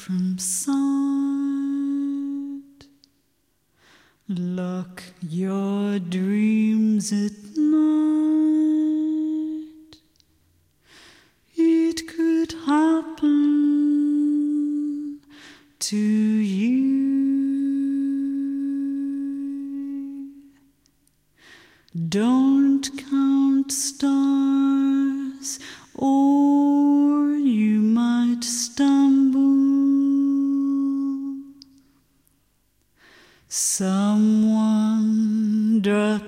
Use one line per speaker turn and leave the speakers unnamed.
from sight. Lock your dreams at night. It could happen to you. Don't count stars, or you might stumble. Someone dropped